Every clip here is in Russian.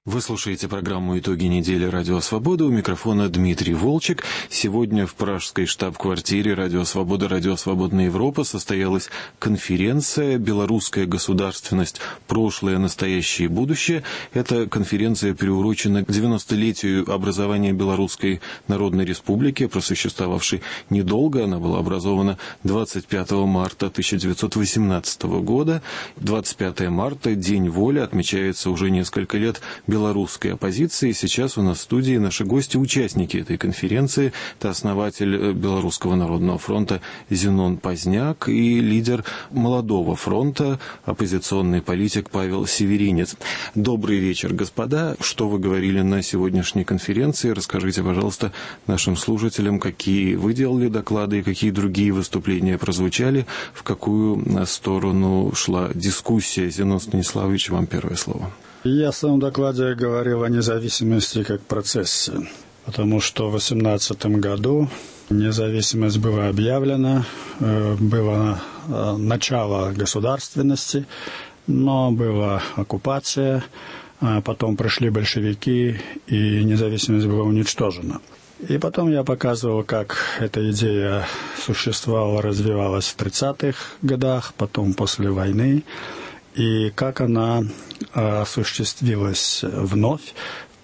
Вы слушаете программу «Итоги недели. Радио Свобода». У микрофона Дмитрий Волчек. Сегодня в пражской штаб-квартире «Радио Свобода», «Радио Свободная Европа» состоялась конференция «Белорусская государственность. Прошлое, настоящее и будущее». Эта конференция приурочена к 90-летию образования Белорусской Народной Республики, просуществовавшей недолго. Она была образована 25 марта 1918 года. 25 марта, День воли, отмечается уже несколько лет белорусской оппозиции. Сейчас у нас в студии наши гости, участники этой конференции. Это основатель Белорусского народного фронта Зенон Позняк и лидер Молодого фронта, оппозиционный политик Павел Северинец. Добрый вечер, господа. Что вы говорили на сегодняшней конференции? Расскажите, пожалуйста, нашим слушателям, какие вы делали доклады и какие другие выступления прозвучали, в какую сторону шла дискуссия. Зенон Станиславович, вам первое слово. Я в своем докладе говорил о независимости как процессе, потому что в 2018 году независимость была объявлена, было начало государственности, но была оккупация, а потом пришли большевики, и независимость была уничтожена. И потом я показывал, как эта идея существовала, развивалась в 30-х годах, потом после войны, и как она осуществилась вновь в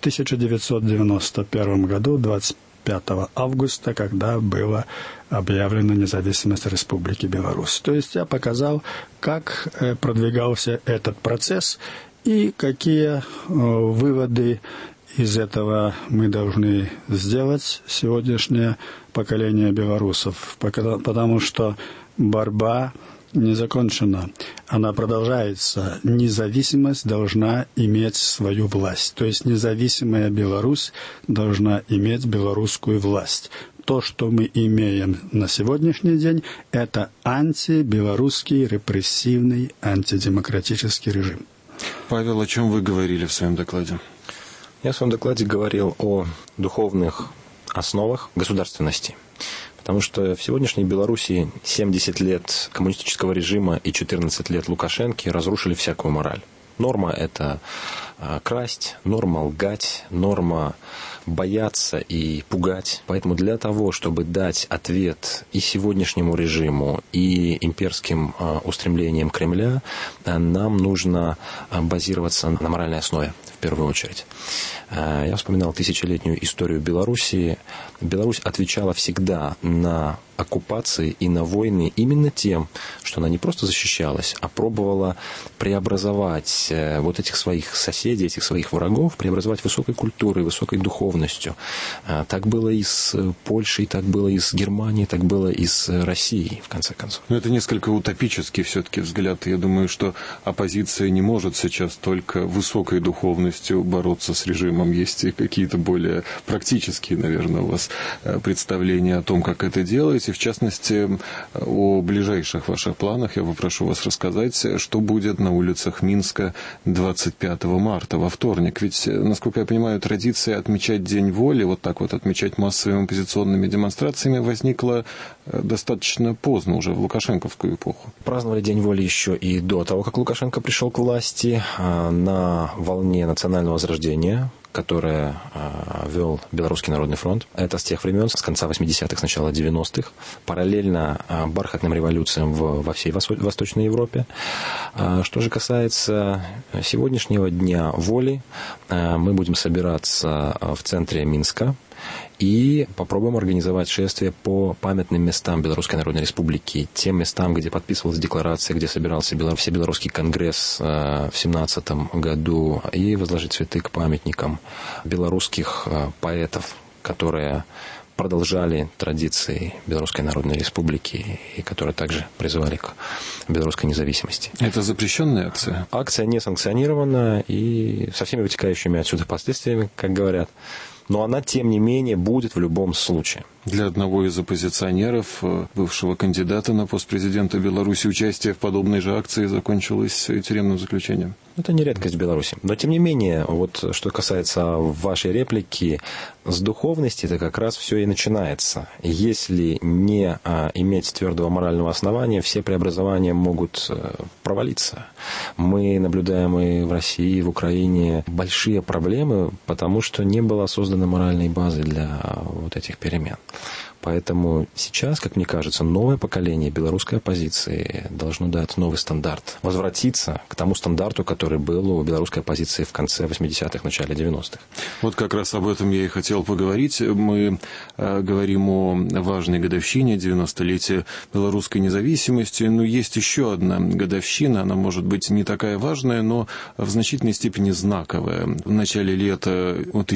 1991 году, 25 августа, когда была объявлена независимость Республики Беларусь. То есть я показал, как продвигался этот процесс и какие выводы из этого мы должны сделать, сегодняшнее поколение белорусов, потому что борьба не закончена, она продолжается. Независимость должна иметь свою власть. То есть независимая Беларусь должна иметь белорусскую власть. То, что мы имеем на сегодняшний день, это антибелорусский, репрессивный, антидемократический режим. Павел, о чем вы говорили в своем докладе? Я в своем докладе говорил о духовных основах государственности. Потому что в сегодняшней Белоруссии 70 лет коммунистического режима и 14 лет Лукашенко разрушили всякую мораль. Норма – это красть, норма – лгать, норма – бояться и пугать. Поэтому для того, чтобы дать ответ и сегодняшнему режиму, и имперским устремлениям Кремля, нам нужно базироваться на моральной основе, в первую очередь. Я вспоминал тысячелетнюю историю Белоруссии. Беларусь отвечала всегда на оккупации и на войны именно тем, что она не просто защищалась, а пробовала преобразовать вот этих своих соседей, этих своих врагов, преобразовать высокой культурой, высокой духовностью. Так было и с Польшей, так было и с Германией, так было и с Россией, в конце концов. Но это несколько утопический все-таки взгляд. Я думаю, что оппозиция не может сейчас только высокой духовностью бороться с режимом. Есть и какие-то более практические, наверное, у вас представления о том, как это делать. И, в частности, о ближайших ваших планах я попрошу вас рассказать, что будет на улицах Минска 25 марта, во вторник. Ведь, насколько я понимаю, традиция отмечать День воли, вот так вот отмечать массовыми оппозиционными демонстрациями, возникла достаточно поздно, уже в лукашенковскую эпоху. Праздновали День воли еще и до того, как Лукашенко пришел к власти, на волне национального возрождения, которое вел Белорусский народный фронт. Это с тех времен, с конца 80-х, с начала 90-х, параллельно бархатным революциям во всей Восточной Европе. Что же касается сегодняшнего Дня воли, мы будем собираться в центре Минска и попробуем организовать шествие по памятным местам Белорусской Народной Республики, тем местам, где подписывалась декларация, где собирался Всебелорусский конгресс в 2017 году, и возложить цветы к памятникам белорусских поэтов, которые продолжали традиции Белорусской Народной Республики и которые также призывали к белорусской независимости. Это запрещенная акция? Акция не санкционирована и со всеми вытекающими отсюда последствиями, как говорят. но она, тем не менее, будет в любом случае. Для одного из оппозиционеров, бывшего кандидата на пост президента Беларуси, участие в подобной же акции закончилось тюремным заключением. Это не редкость в Беларуси. Но, тем не менее, вот что касается вашей реплики, с духовности это как раз все и начинается. Если не иметь твердого морального основания, все преобразования могут провалиться. Мы наблюдаем и в России, и в Украине большие проблемы, потому что не было создано моральной базы для вот этих перемен. Поэтому сейчас, как мне кажется, новое поколение белорусской оппозиции должно дать новый стандарт. Возвратиться к тому стандарту, который был у белорусской оппозиции в конце 80-х, начале 90-х. Вот как раз об этом я и хотел поговорить. Мы говорим о важной годовщине, 90-летия белорусской независимости. Но есть еще одна годовщина. Она может быть не такая важная, но в значительной степени знаковая. В начале лета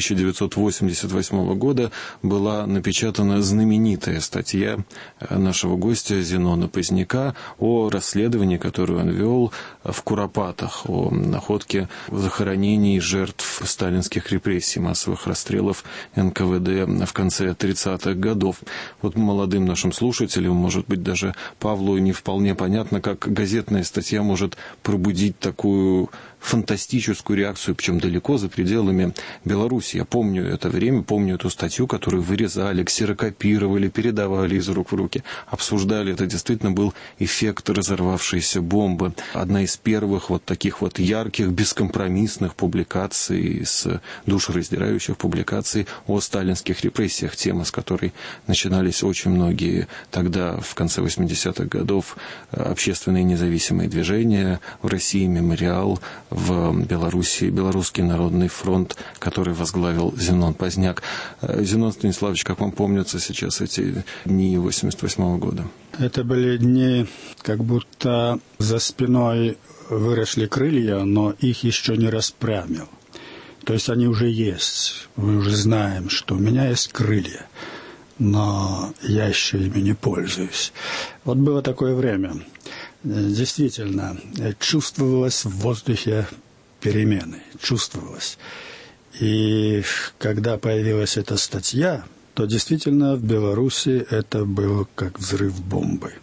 1988 года была напечатана знаменитая статья нашего гостя Зенона Поздняка о расследовании, которое он вел в Куропатах, о находке захоронений жертв сталинских репрессий, массовых расстрелов НКВД в конце 30-х годов. Вот молодым нашим слушателям, может быть, даже Павлу не вполне понятно, как газетная статья может пробудить такую фантастическую реакцию, причем далеко за пределами Беларуси. Я помню это время, помню эту статью, которую вырезали, ксерокопировали, передавали из рук в руки, обсуждали. Это действительно был эффект разорвавшейся бомбы. Одна из первых вот таких вот ярких, бескомпромиссных публикаций, душераздирающих публикаций о сталинских репрессиях, тема, с которой начинались очень многие тогда, в конце 80-х годов, общественные независимые движения в России, «Мемориал», в Беларуси, Белорусский народный фронт, который возглавил Зенон Поздняк. Зенон Станиславович, как вам помнятся сейчас эти дни 88 года? Это были дни, как будто за спиной выросли крылья, но их еще не распрямил. То есть они уже есть. Мы уже знаем, что у меня есть крылья, но я еще ими не пользуюсь. Вот было такое время. Действительно, чувствовалось в воздухе перемены, чувствовалось. И когда появилась эта статья, то действительно в Беларуси это был как взрыв бомбы.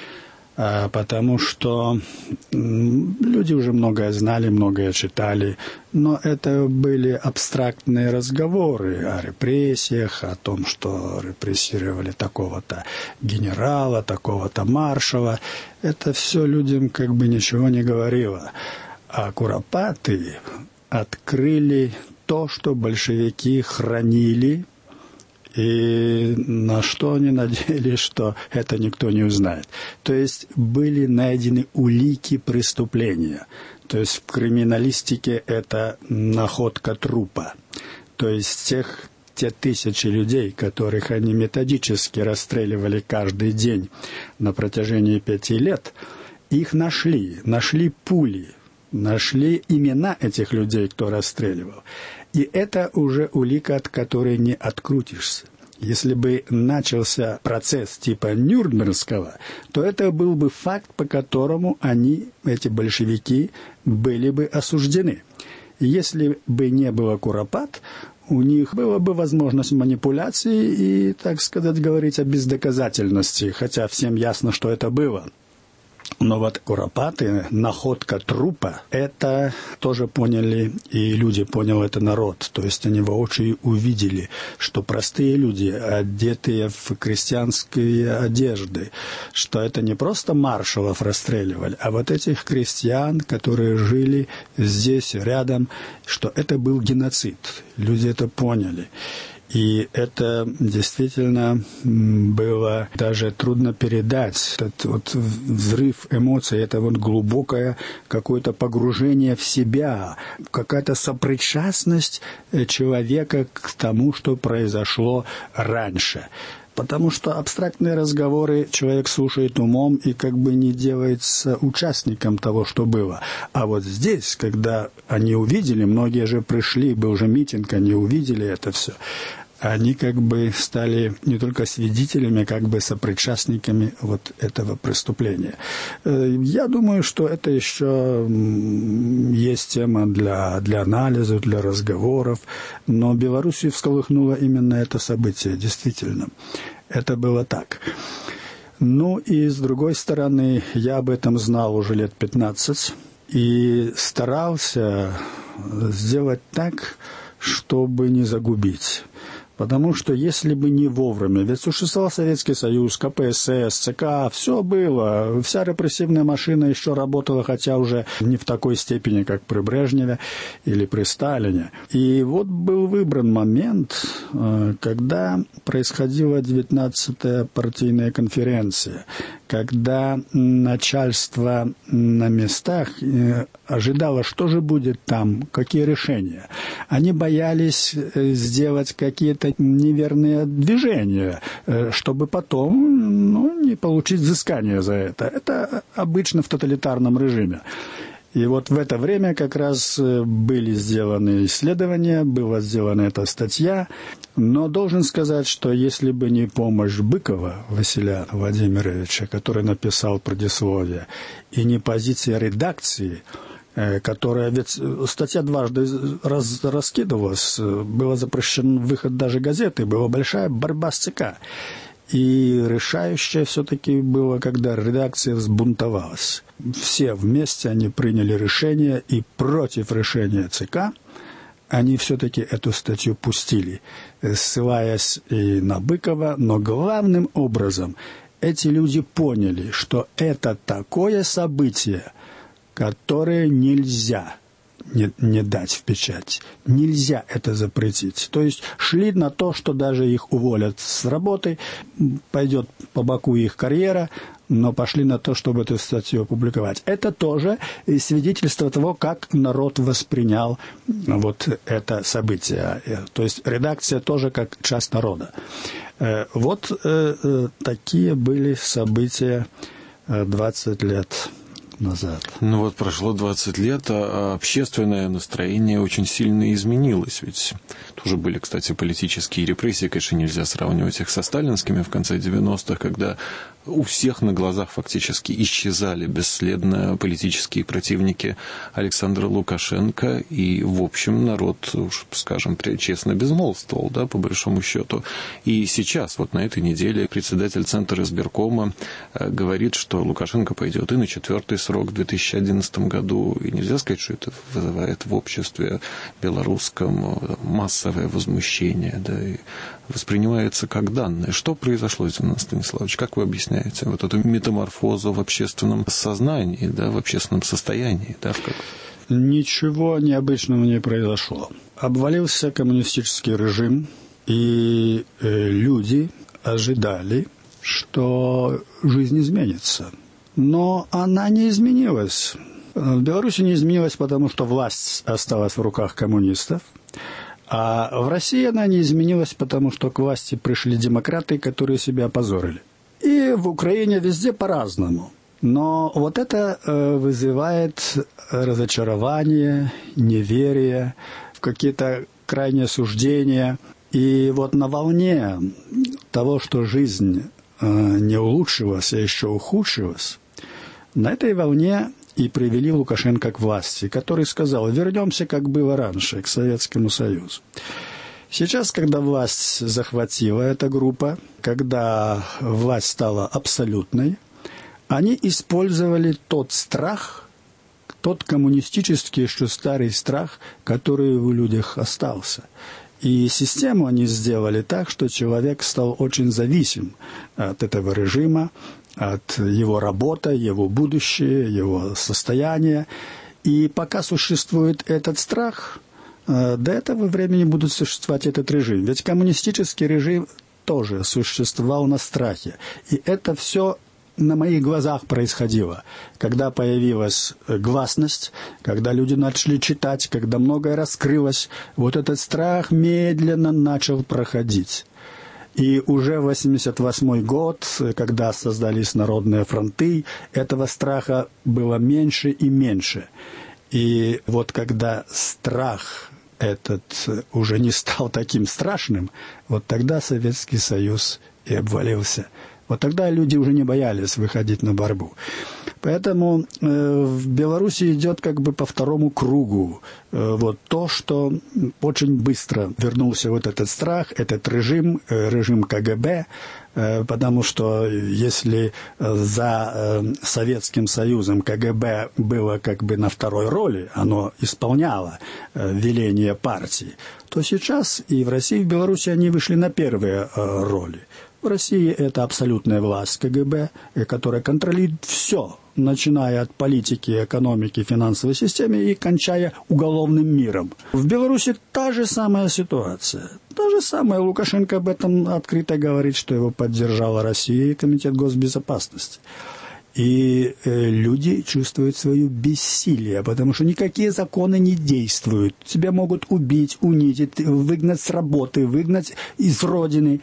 Потому что люди уже многое знали, многое читали, но это были абстрактные разговоры о репрессиях, о том, что репрессировали такого-то генерала, такого-то маршала. Это все людям как бы ничего не говорило. А Куропаты открыли то, что большевики хранили, и на что они надеялись, что это никто не узнает. То есть были найдены улики преступления. То есть в криминалистике это находка трупа. То есть те тысячи людей, которых они методически расстреливали каждый день на протяжении 5 лет, их нашли пули, нашли имена этих людей, кто расстреливал. И это уже улика, от которой не открутишься. Если бы начался процесс типа Нюрнбергского, то это был бы факт, по которому эти большевики, были бы осуждены. Если бы не было Куропат, у них была бы возможность манипуляции и, так сказать, говорить о бездоказательности, хотя всем ясно, что это было. Но вот Куропаты, находка трупа, это тоже поняли, и люди понял это народ. То есть они воочию увидели, что простые люди, одетые в крестьянские одежды, что это не просто маршалов расстреливали, а вот этих крестьян, которые жили здесь рядом, что это был геноцид. Люди это поняли. И это действительно было даже трудно передать. Этот вот взрыв эмоций, это вот глубокое какое-то погружение в себя, какая-то сопричастность человека к тому, что произошло раньше. Потому что абстрактные разговоры человек слушает умом и как бы не делается участником того, что было. А вот здесь, когда они увидели, многие же пришли, был же митинг, они увидели это все. они как бы стали не только свидетелями, а как бы сопричастниками вот этого преступления. Я думаю, что это еще есть тема для анализа, для разговоров, но Белоруссию всколыхнуло именно это событие, действительно. Это было так. Ну и с другой стороны, я об этом знал уже лет 15 и старался сделать так, чтобы не загубить. Потому что если бы не вовремя, ведь существовал Советский Союз, КПСС, ЦК, все было, вся репрессивная машина еще работала, хотя уже не в такой степени, как при Брежневе или при Сталине. И вот был выбран момент, когда происходила 19-я партийная конференция, когда начальство на местах ожидало, что же будет там, какие решения. Они боялись сделать какие-то неверные движения, чтобы потом не получить взыскание за это. Это обычно в тоталитарном режиме. И вот в это время как раз были сделаны исследования, была сделана эта статья. Но должен сказать, что если бы не помощь Быкова Василия Владимировича, который написал предисловие, и не позиция редакции, которая, ведь статья дважды раскидывалась, был запрещен выход даже газеты, была большая борьба с ЦК. И решающее все-таки было, когда редакция взбунтовалась. Все вместе они приняли решение, и против решения ЦК они все-таки эту статью пустили, ссылаясь и на Быкова, но главным образом эти люди поняли, что это такое событие, которое нельзя не дать в печать. Нельзя это запретить. То есть шли на то, что даже их уволят с работы, пойдет по боку их карьера, но пошли на то, чтобы эту статью опубликовать. Это тоже свидетельство того, как народ воспринял вот это событие. То есть редакция тоже как часть народа. Вот такие были события 20 лет назад. Ну вот прошло 20 лет, а общественное настроение очень сильно изменилось. Ведь тоже были, кстати, политические репрессии. Конечно, нельзя сравнивать их со сталинскими в конце 90-х, когда у всех на глазах фактически исчезали бесследно политические противники Александра Лукашенко. И, в общем, народ, уж скажем честно, безмолвствовал, да, по большому счету. И сейчас, вот на этой неделе, председатель Центра избиркома говорит, что Лукашенко пойдет и на 4-й срок в 2011 году. И нельзя сказать, что это вызывает в обществе белорусском массовое возмущение, да, и воспринимается как данное. Что произошло, Зиновий Станиславович? Как вы объясняете вот эту метаморфозу в общественном сознании, да, в общественном состоянии? Да, Ничего необычного не произошло. Обвалился коммунистический режим, и люди ожидали, что жизнь изменится. Но она не изменилась. В Беларуси не изменилась, потому что власть осталась в руках коммунистов. А в России она не изменилась, потому что к власти пришли демократы, которые себя опозорили. И в Украине везде по-разному. Но вот это вызывает разочарование, неверие, в какие-то крайние суждения. И вот на волне того, что жизнь не улучшилась, а еще ухудшилась, на этой волне и привели Лукашенко к власти, который сказал: вернемся, как было раньше, к Советскому Союзу. Сейчас, когда власть захватила эта группа, когда власть стала абсолютной, они использовали тот страх, тот коммунистический, еще старый страх, который в людях остался. И систему они сделали так, что человек стал очень зависим от этого режима, от его работы, его будущее, его состояния. И пока существует этот страх, до этого времени будет существовать этот режим. Ведь коммунистический режим тоже существовал на страхе. И это все на моих глазах происходило. Когда появилась гласность, когда люди начали читать, когда многое раскрылось, вот этот страх медленно начал проходить. И уже в 1988 год, когда создались народные фронты, этого страха было меньше и меньше. И вот когда страх этот уже не стал таким страшным, вот тогда Советский Союз и обвалился. Вот тогда люди уже не боялись выходить на борьбу. Поэтому в Беларуси идет как бы по второму кругу вот то, что очень быстро вернулся вот этот страх, этот режим КГБ, потому что если за Советским Союзом КГБ было как бы на второй роли, оно исполняло веления партии, то сейчас и в России, и в Беларуси они вышли на первые роли. В России это абсолютная власть КГБ, которая контролирует все, начиная от политики, экономики, финансовой системы и кончая уголовным миром. В Беларуси та же самая ситуация. Та же самая. Лукашенко об этом открыто говорит, что его поддержала Россия и Комитет госбезопасности. И люди чувствуют свое бессилие, потому что никакие законы не действуют. Тебя могут убить, унизить, выгнать с работы, выгнать из родины.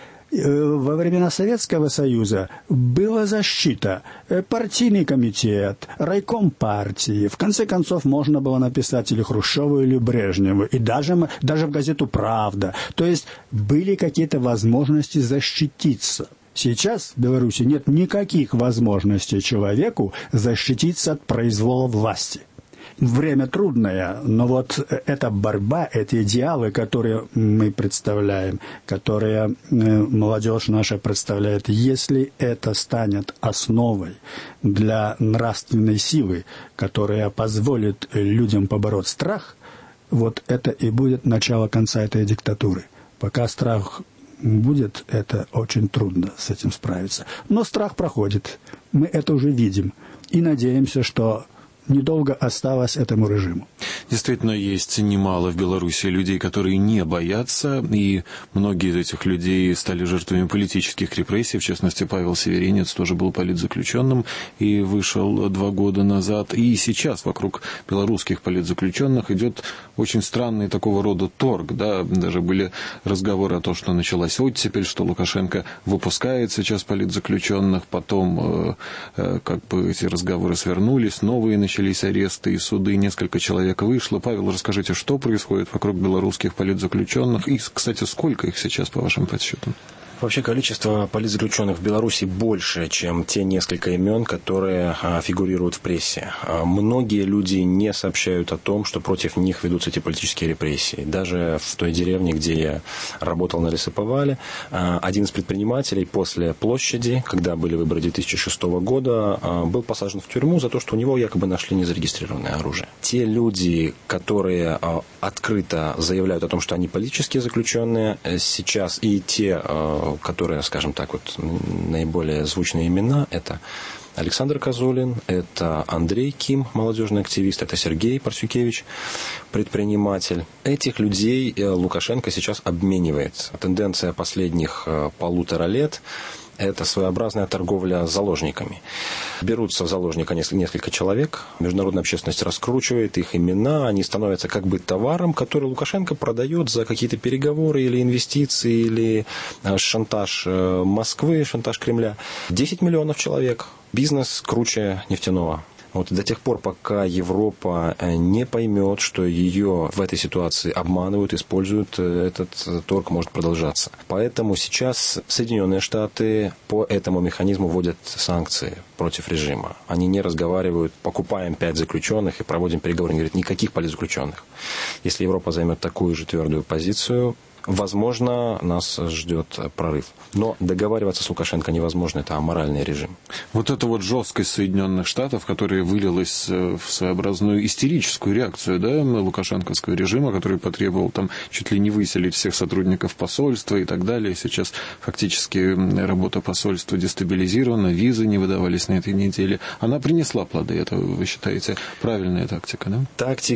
Во времена Советского Союза была защита, партийный комитет, райком партии. В конце концов, можно было написать или Хрущеву, или Брежневу, и даже в газету «Правда». То есть были какие-то возможности защититься. Сейчас в Беларуси нет никаких возможностей человеку защититься от произвола власти. Время трудное, но вот эта борьба, эти идеалы, которые мы представляем, которые молодежь наша представляет, если это станет основой для нравственной силы, которая позволит людям побороть страх, вот это и будет начало конца этой диктатуры. Пока страх будет, это очень трудно с этим справиться. Но страх проходит, мы это уже видим и надеемся, что недолго осталось этому режиму. Действительно, есть немало в Беларуси людей, которые не боятся, и многие из этих людей стали жертвами политических репрессий. В частности, Павел Северинец тоже был политзаключенным и вышел 2 года назад. И сейчас вокруг белорусских политзаключенных идет очень странный такого рода торг. Да? Даже были разговоры о том, что началась оттепель, что Лукашенко выпускает сейчас политзаключенных. Потом как бы эти разговоры свернулись, новые начались аресты и суды, несколько человек вышло. Павел, расскажите, что происходит вокруг белорусских политзаключенных и, кстати, сколько их сейчас, по вашим подсчетам? Вообще количество политзаключенных в Беларуси больше, чем те несколько имен, которые фигурируют в прессе. Многие люди не сообщают о том, что против них ведутся эти политические репрессии. Даже в той деревне, где я работал на лесоповале, один из предпринимателей после площади, когда были выборы 2006 года, был посажен в тюрьму за то, что у него якобы нашли незарегистрированное оружие. Те люди, которые открыто заявляют о том, что они политические заключенные, сейчас и те, которые, скажем так, вот наиболее звучные имена, это Александр Козулин, это Андрей Ким, молодежный активист, это Сергей Парсюкевич, предприниматель. Этих людей Лукашенко сейчас обменивает. Тенденция последних 1,5 лет – это своеобразная торговля заложниками. Берутся в заложника несколько человек, международная общественность раскручивает их имена, они становятся как бы товаром, который Лукашенко продает за какие-то переговоры или инвестиции, или шантаж Москвы, шантаж Кремля. 10 миллионов человек. Бизнес круче нефтяного. Вот до тех пор, пока Европа не поймет, что ее в этой ситуации обманывают, используют, этот торг может продолжаться. Поэтому сейчас Соединенные Штаты по этому механизму вводят санкции против режима. Они не разговаривают, покупаем 5 заключенных и проводим переговоры. Они говорят, никаких политзаключенных. Если Европа займет такую же твердую позицию, возможно, нас ждет прорыв. Но договариваться с Лукашенко невозможно, это аморальный режим. Вот эта вот жесткость Соединенных Штатов, которая вылилась в своеобразную истерическую реакцию, да, лукашенковского режима, который потребовал там чуть ли не выселить всех сотрудников посольства и так далее. Сейчас фактически работа посольства дестабилизирована, визы не выдавались на этой неделе. Она принесла плоды. Это, вы считаете, правильная тактика, да?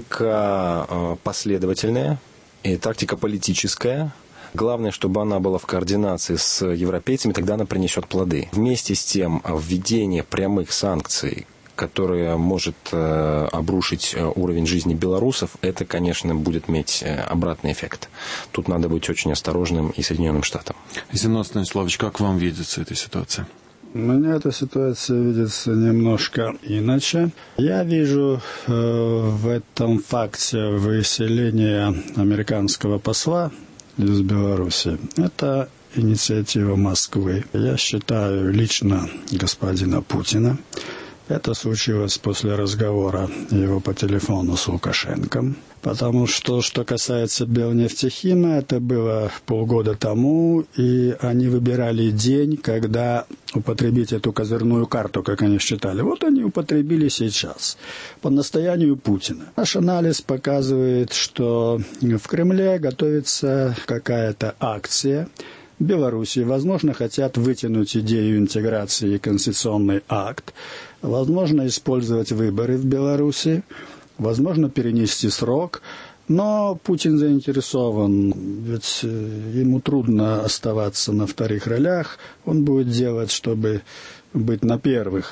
Тактика последовательная. И тактика политическая. Главное, чтобы она была в координации с европейцами, тогда она принесет плоды. Вместе с тем, введение прямых санкций, которое может обрушить уровень жизни белорусов, это, конечно, будет иметь обратный эффект. Тут надо быть очень осторожным и Соединенным Штатам. Зинон Станиславович, как вам видится эта ситуация? У меня эта ситуация видится немножко иначе. Я вижу в этом факте выселения американского посла из Беларуси. Это инициатива Москвы. Я считаю лично господина Путина. Это случилось после разговора его по телефону с Лукашенком. Потому что касается Белнефтехима, это было полгода тому, и они выбирали день, когда употребить эту козырную карту, как они считали. Вот они употребили сейчас, по настоянию Путина. Наш анализ показывает, что в Кремле готовится какая-то акция. В Беларуси, возможно, хотят вытянуть идею интеграции и конституционный акт, возможно, использовать выборы в Беларуси, возможно, перенести срок, но Путин заинтересован, ведь ему трудно оставаться на вторых ролях, он будет делать, чтобы быть на первых.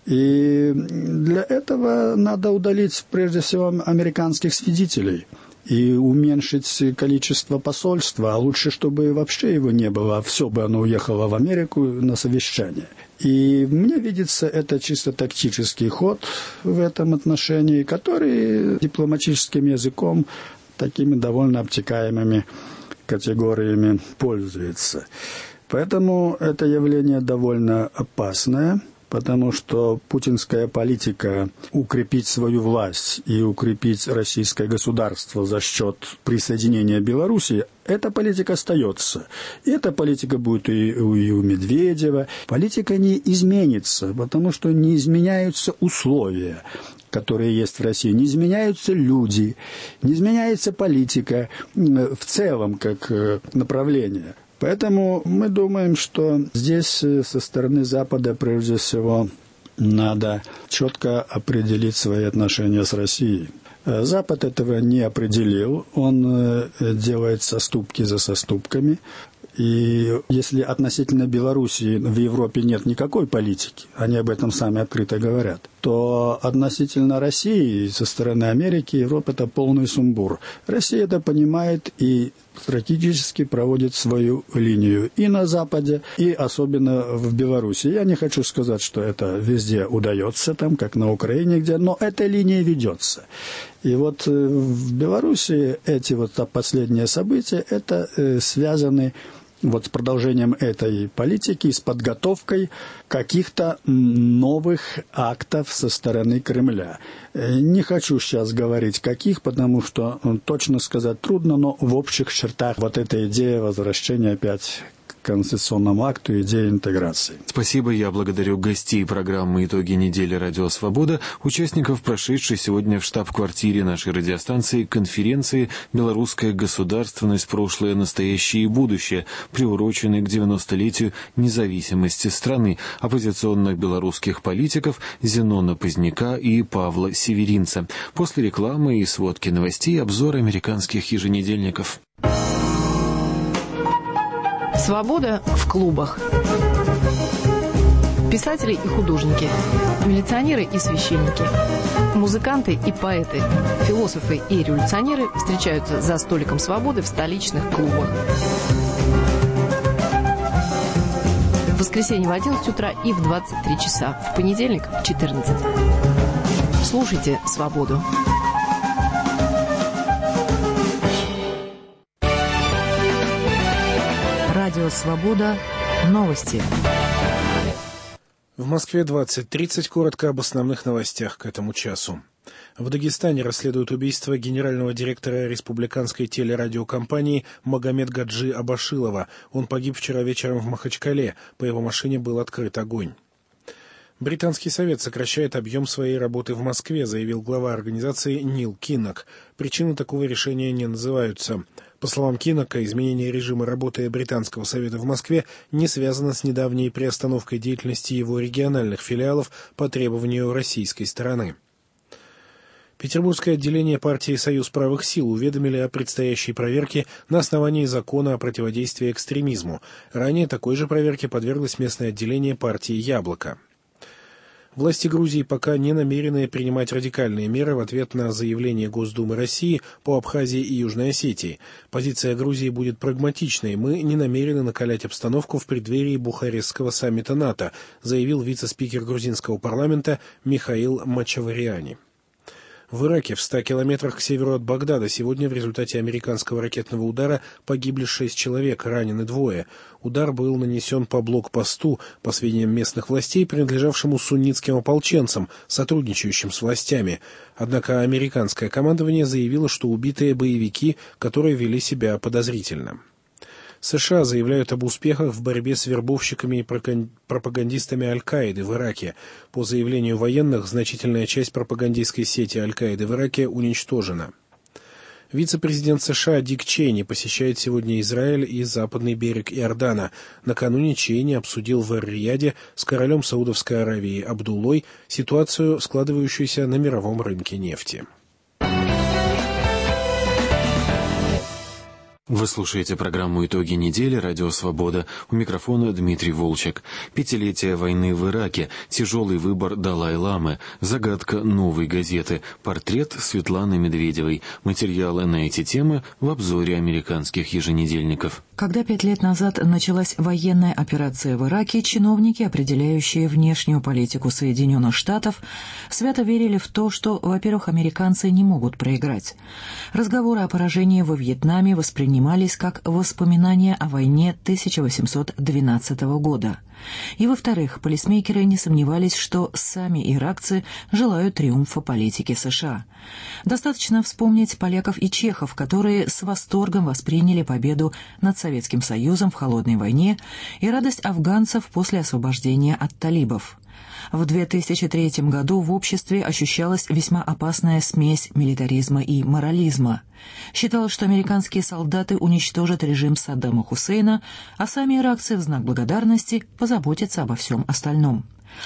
И для этого надо удалить, прежде всего, американских свидетелей и уменьшить количество посольства, а лучше, чтобы вообще его не было, а все бы оно уехало в Америку на совещание. И мне видится, это чисто тактический ход в этом отношении, который дипломатическим языком такими довольно обтекаемыми категориями пользуется. Поэтому это явление довольно опасное, потому что путинская политика укрепить свою власть и укрепить российское государство за счет присоединения Беларуси, эта политика остается. И эта политика будет и у Медведева. Политика не изменится, потому что не изменяются условия, которые есть в России, не изменяются люди, не изменяется политика в целом как направление. Поэтому мы думаем, что здесь со стороны Запада, прежде всего, надо четко определить свои отношения с Россией. Запад этого не определил, он делает соступки за соступками. И если относительно Белоруссии в Европе нет никакой политики, они об этом сами открыто говорят, то относительно России со стороны Америки Европа – это полный сумбур. Россия это понимает и стратегически проводит свою линию и на Западе, и особенно в Беларуси. Я не хочу сказать, что это везде удается, там, как на Украине, где, но эта линия ведется. И вот в Беларуси эти вот последние события, это связаны вот с продолжением этой политики, с подготовкой каких-то новых актов со стороны Кремля. Не хочу сейчас говорить каких, потому что точно сказать трудно, но в общих чертах вот эта идея возвращения опять к конституционному акту, идея интеграции. Спасибо, я благодарю гостей программы «Итоги недели. Радио Свобода», участников прошедшей сегодня в штаб-квартире нашей радиостанции конференции «Белорусская государственность. Прошлое, настоящее и будущее», приуроченной к 90-летию независимости страны, оппозиционных белорусских политиков Зенона Поздняка и Павла Северинца. После рекламы и сводки новостей обзор американских еженедельников. Свобода в клубах. Писатели и художники, милиционеры и священники, музыканты и поэты, философы и революционеры встречаются за столиком свободы в столичных клубах. В воскресенье в 11 утра и в 23 часа. В понедельник в 14. Слушайте «Свободу». Радио «Свобода». Новости. В Москве 20:30. Коротко об основных новостях к этому часу. В Дагестане расследуют убийство генерального директора республиканской телерадиокомпании Магомед-Гаджи Абашилова. Он погиб вчера вечером в Махачкале. По его машине был открыт огонь. Британский совет сокращает объем своей работы в Москве, заявил глава организации Нил Киннок. Причины такого решения не называются. По словам Киннока, изменение режима работы британского совета в Москве не связано с недавней приостановкой деятельности его региональных филиалов по требованию российской стороны. Петербургское отделение партии «Союз правых сил» уведомили о предстоящей проверке на основании закона о противодействии экстремизму. Ранее такой же проверке подверглось местное отделение партии «Яблоко». Власти Грузии пока не намерены принимать радикальные меры в ответ на заявление Госдумы России по Абхазии и Южной Осетии. Позиция Грузии будет прагматичной. Мы не намерены накалять обстановку в преддверии Бухарестского саммита НАТО, заявил вице-спикер грузинского парламента Михаил Мачавариани. В Ираке, в 100 километрах к северу от Багдада, сегодня в результате американского ракетного удара погибли 6 человек, ранены 2. Удар был нанесен по блокпосту, по сведениям местных властей, принадлежавшему суннитским ополченцам, сотрудничающим с властями. Однако американское командование заявило, что убитые боевики, которые вели себя подозрительно. США заявляют об успехах в борьбе с вербовщиками и пропагандистами Аль-Каиды в Ираке. По заявлению военных, значительная часть пропагандистской сети Аль-Каиды в Ираке уничтожена. Вице-президент США Дик Чейни посещает сегодня Израиль и западный берег Иордана. Накануне Чейни обсудил в Эр-Рияде с королем Саудовской Аравии Абдуллой ситуацию, складывающуюся на мировом рынке нефти. Вы слушаете программу «Итоги недели» «Радио Свобода». У микрофона Дмитрий Волчек. 5-летие войны в Ираке, тяжелый выбор Далай-ламы, загадка новой газеты, портрет Светланы Медведевой. Материалы на эти темы в обзоре американских еженедельников. Когда 5 лет назад началась военная операция в Ираке, чиновники, определяющие внешнюю политику Соединенных Штатов, свято верили в то, что, во-первых, американцы не могут проиграть. Разговоры о поражении во Вьетнаме воспринимались как воспоминания о войне 1812 года. И, во-вторых, полисмейкеры не сомневались, что сами иракцы желают триумфа политики США. Достаточно вспомнить поляков и чехов, которые с восторгом восприняли победу над Советским Союзом в холодной войне и радость афганцев после освобождения от талибов. В 2003 году в обществе ощущалась весьма опасная смесь милитаризма и морализма. Считалось, что американские солдаты уничтожат режим Саддама Хусейна, а сами иракцы в знак благодарности позаботятся обо всем остальном.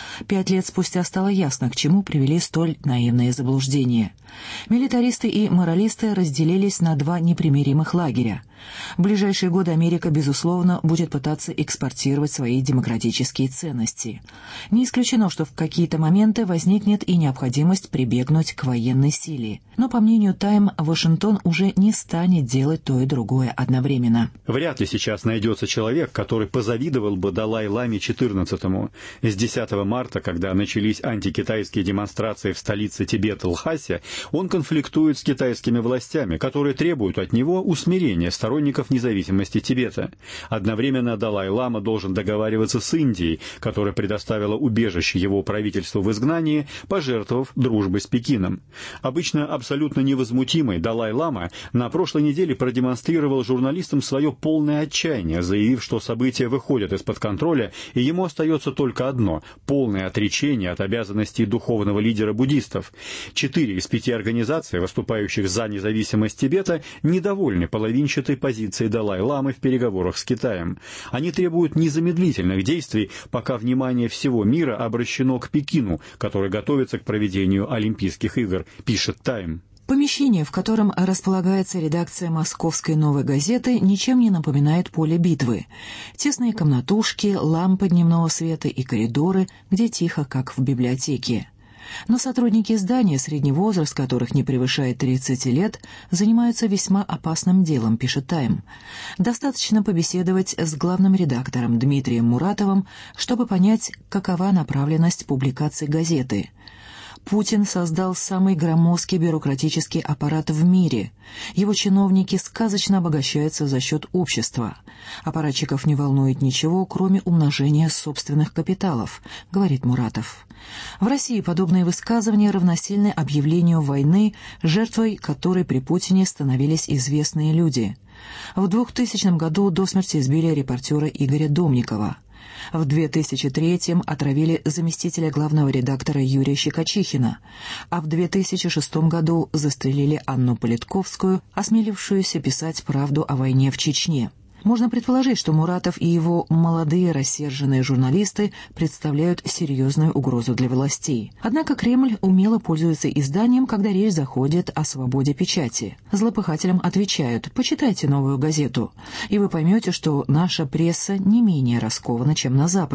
5 лет спустя стало ясно, к чему привели столь наивные заблуждения. Милитаристы и моралисты разделились на 2 непримиримых лагеря. В ближайшие годы Америка, безусловно, будет пытаться экспортировать свои демократические ценности. Не исключено, что в какие-то моменты возникнет и необходимость прибегнуть к военной силе. Но, по мнению Time, Вашингтон уже не станет делать то и другое одновременно. Вряд ли сейчас найдется человек, который позавидовал бы Далай-ламе XIV. С 10 марта, когда начались антикитайские демонстрации в столице Тибета Лхасе, он конфликтует с китайскими властями, которые требуют от него усмирения сторонников независимости Тибета. Одновременно Далай-лама должен договариваться с Индией, которая предоставила убежище его правительству в изгнании, пожертвовав дружбой с Пекином. Обычно абсолютно невозмутимый Далай-лама на прошлой неделе продемонстрировал журналистам свое полное отчаяние, заявив, что события выходят из-под контроля, и ему остается только одно – полное отречение от обязанностей духовного лидера буддистов. 4 из 5 организаций, выступающих за независимость Тибета, недовольны половинчатой позицией Далай-ламы в переговорах с Китаем. Они требуют незамедлительных действий, пока внимание всего мира обращено к Пекину, который готовится к проведению Олимпийских игр, пишет Time. Помещение, в котором располагается редакция московской «Новой газеты», ничем не напоминает поле битвы. Тесные комнатушки, лампы дневного света и коридоры, где тихо, как в библиотеке. Но сотрудники издания, средний возраст которых не превышает 30 лет, занимаются весьма опасным делом, пишет Time. Достаточно побеседовать с главным редактором Дмитрием Муратовым, чтобы понять, какова направленность публикаций газеты. Путин создал самый громоздкий бюрократический аппарат в мире. Его чиновники сказочно обогащаются за счет общества. Аппаратчиков не волнует ничего, кроме умножения собственных капиталов, говорит Муратов. В России подобные высказывания равносильны объявлению войны, жертвой которой при Путине становились известные люди. В 2000 году до смерти избили репортера Игоря Домникова. В 2003-м отравили заместителя главного редактора Юрия Щекочихина, а в 2006 году застрелили Анну Политковскую, осмелившуюся писать правду о войне в Чечне. Можно предположить, что Муратов и его молодые рассерженные журналисты представляют серьезную угрозу для властей. Однако Кремль умело пользуется изданием, когда речь заходит о свободе печати. Злопыхателям отвечают: «Почитайте «Новую газету», и вы поймете, что наша пресса не менее раскована, чем на Западе».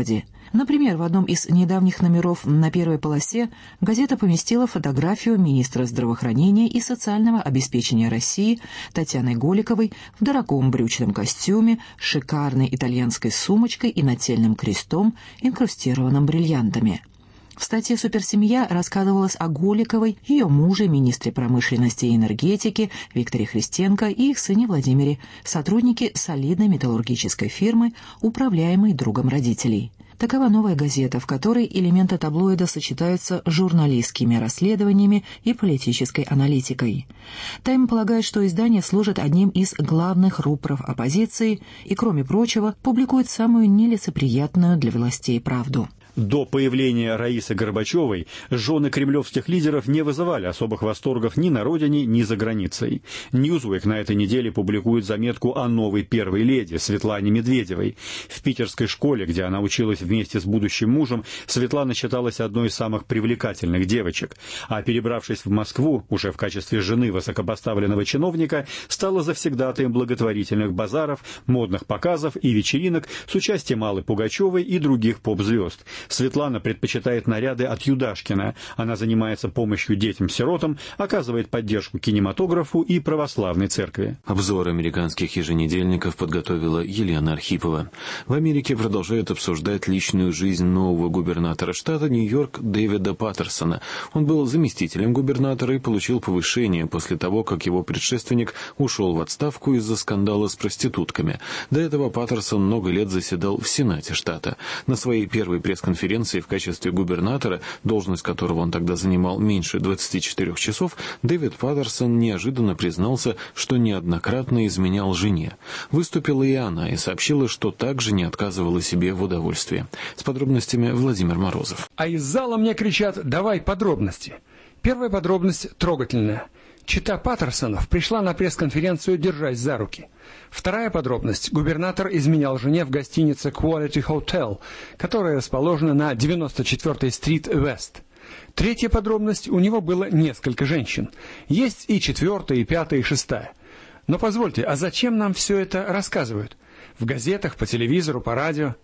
Например, в одном из недавних номеров на первой полосе газета поместила фотографию министра здравоохранения и социального обеспечения России Татьяны Голиковой в дорогом брючном костюме, шикарной итальянской сумочкой и нательным крестом, инкрустированным бриллиантами. В статье «Суперсемья» рассказывалось о Голиковой, ее муже, министре промышленности и энергетики Викторе Христенко и их сыне Владимире, сотруднике солидной металлургической фирмы, управляемой другом родителей. Такова новая газета, в которой элементы таблоида сочетаются с журналистскими расследованиями и политической аналитикой. «Тайм» полагает, что издание служит одним из главных рупоров оппозиции и, кроме прочего, публикует самую нелицеприятную для властей правду. До появления Раисы Горбачевой жены кремлевских лидеров не вызывали особых восторгов ни на родине, ни за границей. «Ньюзвик» на этой неделе публикует заметку о новой первой леди Светлане Медведевой. В питерской школе, где она училась вместе с будущим мужем, Светлана считалась одной из самых привлекательных девочек. А перебравшись в Москву, уже в качестве жены высокопоставленного чиновника, стала завсегдатаем благотворительных базаров, модных показов и вечеринок с участием Аллы Пугачевой и других поп-звезд. Светлана предпочитает наряды от Юдашкина. Она занимается помощью детям-сиротам, оказывает поддержку кинематографу и православной церкви. Обзор американских еженедельников подготовила Елена Архипова. В Америке продолжают обсуждать личную жизнь нового губернатора штата Нью-Йорк Дэвида Паттерсона. Он был заместителем губернатора и получил повышение после того, как его предшественник ушел в отставку из-за скандала с проститутками. До этого Паттерсон много лет заседал в Сенате штата. На своей первой пресс-конференции в качестве губернатора, должность которого он тогда занимал меньше 24 часов, Дэвид Паттерсон неожиданно признался, что неоднократно изменял жене. Выступила и она и сообщила, что также не отказывала себе в удовольствии. С подробностями Владимир Морозов. А из зала мне кричат: «Давай подробности». Первая подробность трогательная. Чета Паттерсонов пришла на пресс-конференцию, держась за руки. Вторая подробность. Губернатор изменял жене в гостинице Quality Hotel, которая расположена на 94-й стрит Вест. Третья подробность. У него было несколько женщин. Есть и 4-я, и 5-я, и 6-я. Но позвольте, а зачем нам все это рассказывают? В газетах, по телевизору, по радио.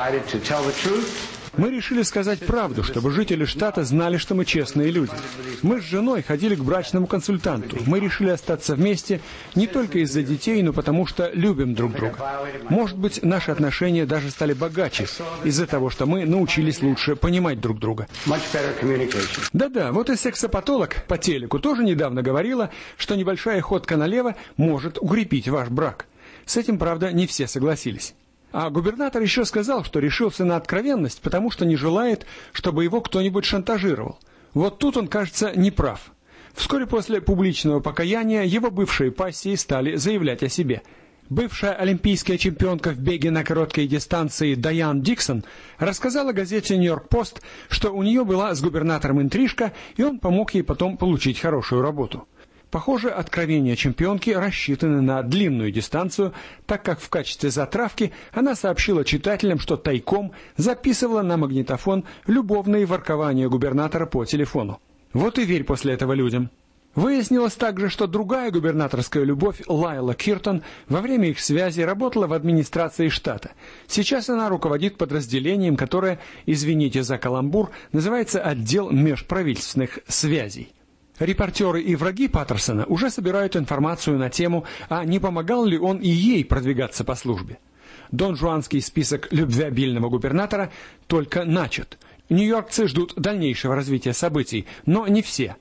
Мы решили сказать правду, чтобы жители штата знали, что мы честные люди. Мы с женой ходили к брачному консультанту. Мы решили остаться вместе не только из-за детей, но потому что любим друг друга. Может быть, наши отношения даже стали богаче из-за того, что мы научились лучше понимать друг друга. Да-да, вот и сексопатолог по телеку тоже недавно говорила, что небольшая ходка налево может укрепить ваш брак. С этим, правда, не все согласились. А губернатор еще сказал, что решился на откровенность, потому что не желает, чтобы его кто-нибудь шантажировал. Вот тут он, кажется, не прав. Вскоре после публичного покаяния его бывшие пассии стали заявлять о себе. Бывшая олимпийская чемпионка в беге на короткой дистанции Дайан Диксон рассказала газете «Нью-Йорк Пост», что у нее была с губернатором интрижка, и он помог ей потом получить хорошую работу. Похоже, откровения чемпионки рассчитаны на длинную дистанцию, так как в качестве затравки она сообщила читателям, что тайком записывала на магнитофон любовные воркования губернатора по телефону. Вот и верь после этого людям. Выяснилось также, что другая губернаторская любовь, Лайла Киртон, во время их связи работала в администрации штата. Сейчас она руководит подразделением, которое, извините за каламбур, называется «Отдел межправительственных связей». Репортеры и враги Паттерсона уже собирают информацию на тему, а не помогал ли он и ей продвигаться по службе. Донжуанский список любвеобильного губернатора только начат. Нью-Йоркцы ждут дальнейшего развития событий, но не все.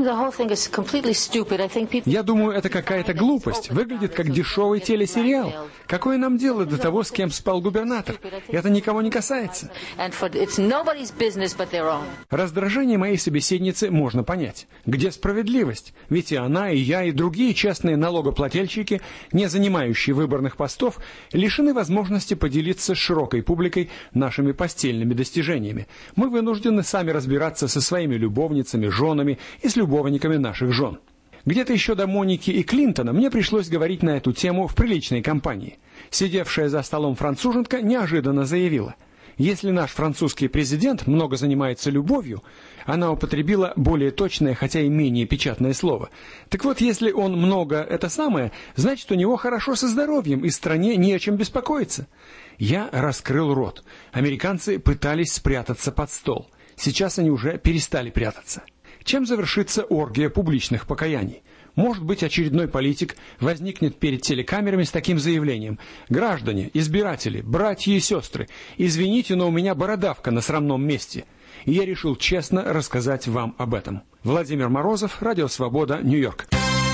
Я думаю, это какая-то глупость. Выглядит как дешевый телесериал. Какое нам дело до того, с кем спал губернатор? Это никого не касается. Раздражение моей собеседницы можно понять. Где справедливость? Ведь и она, и я, и другие честные налогоплательщики, не занимающие выборных постов, лишены возможности поделиться с широкой публикой нашими постельными достижениями. Мы вынуждены сами разбираться со своими любовницами, женами и с любовниками наших жен. Где-то еще до Моники и Клинтона мне пришлось говорить на эту тему в приличной компании. Сидевшая за столом француженка неожиданно заявила: Если наш французский президент много занимается любовью, она употребила более точное, хотя и менее печатное слово. Так вот, если он много это самое, значит, у него хорошо со здоровьем, и стране не о чем беспокоиться. Я раскрыл рот. Американцы пытались спрятаться под стол. Сейчас они уже перестали прятаться. Чем завершится оргия публичных покаяний? Может быть, очередной политик возникнет перед телекамерами с таким заявлением: «Граждане, избиратели, братья и сестры, извините, но у меня бородавка на срамном месте». И я решил честно рассказать вам об этом. Владимир Морозов, Радио Свобода, Нью-Йорк.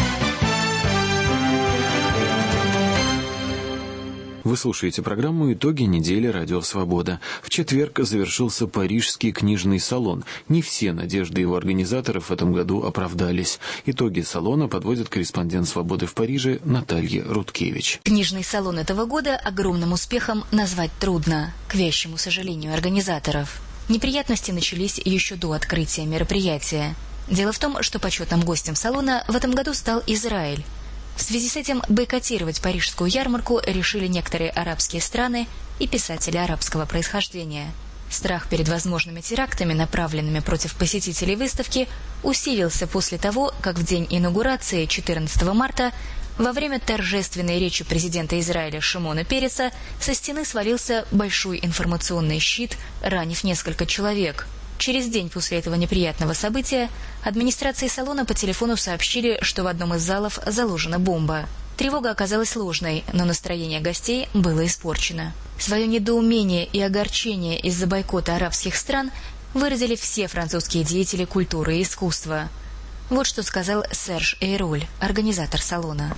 Вы слушаете программу «Итоги недели. Радио Свобода». В четверг завершился Парижский книжный салон. Не все надежды его организаторов в этом году оправдались. Итоги салона подводит корреспондент «Свободы» в Париже Наталья Рудкевич. Книжный салон этого года огромным успехом назвать трудно, к вящему сожалению организаторов. Неприятности начались еще до открытия мероприятия. Дело в том, что почетным гостем салона в этом году стал Израиль. В связи с этим бойкотировать парижскую ярмарку решили некоторые арабские страны и писатели арабского происхождения. Страх перед возможными терактами, направленными против посетителей выставки, усилился после того, как в день инаугурации 14 марта во время торжественной речи президента Израиля Шимона Переса со стены свалился большой информационный щит, ранив несколько человек. Через день после этого неприятного события администрации салона по телефону сообщили, что в одном из залов заложена бомба. Тревога оказалась ложной, но настроение гостей было испорчено. Свое недоумение и огорчение из-за бойкота арабских стран выразили все французские деятели культуры и искусства. Вот что сказал Серж Эйроль, организатор салона.